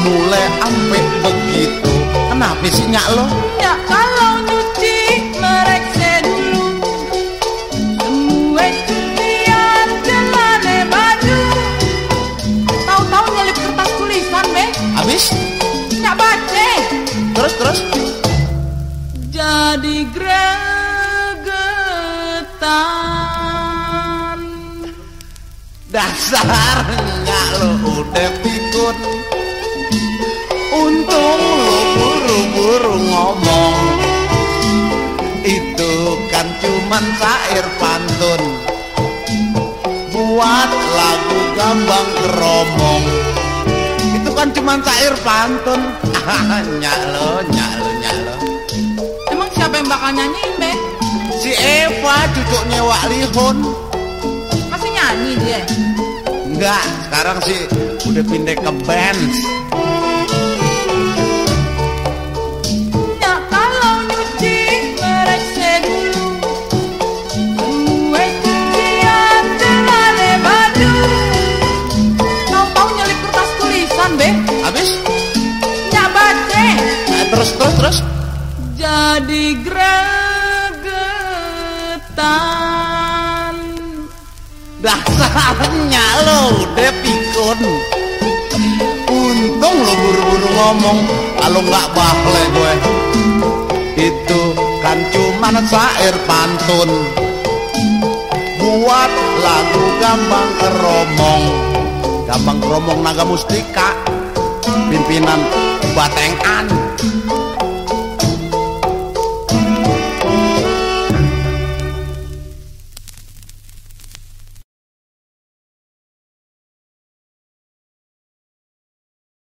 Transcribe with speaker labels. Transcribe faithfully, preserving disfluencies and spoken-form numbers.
Speaker 1: nule ampe begitu. Kenapa sih nyak lo?
Speaker 2: Ya kalau nyuci merekse dulu, semua cucian celana baju, tahu-tahu nyelip kertas tulisan be.
Speaker 1: Habis?
Speaker 2: Nyak baca.
Speaker 1: Terus terus?
Speaker 2: Jadi gregetan.
Speaker 1: Dasarnya lo udah pikun. Untung lo buru-buru ngomong. Itu kan cuman syair pantun buat lagu Gambang Kromong. Itu kan cuman syair pantun. Nyak lo, nyak lo, nyak lo.
Speaker 2: Emang siapa yang bakal nyanyiin be?
Speaker 1: Si Eva cucunya Wak Lihun.
Speaker 2: Masih nyanyi dia?
Speaker 1: Enggak, sekarang sih udah pindah ke band.
Speaker 2: Ya kalau nyuci merekse dulu, semua cucian celana baju, tahu-tahu nyelip kertas tulisan be.
Speaker 1: Habis?
Speaker 2: Nyak baca.
Speaker 1: Nah, terus terus terus.
Speaker 2: Jadi gregetan.
Speaker 1: Dasarnya lo udah pikun. Untung lo buru-buru ngomong. Kalau nggak bahle gue. Itu kan cuman syair pantun buat lagu Gambang Kromong. Gambang Kromong Naga Mustika, pimpinan Batengan.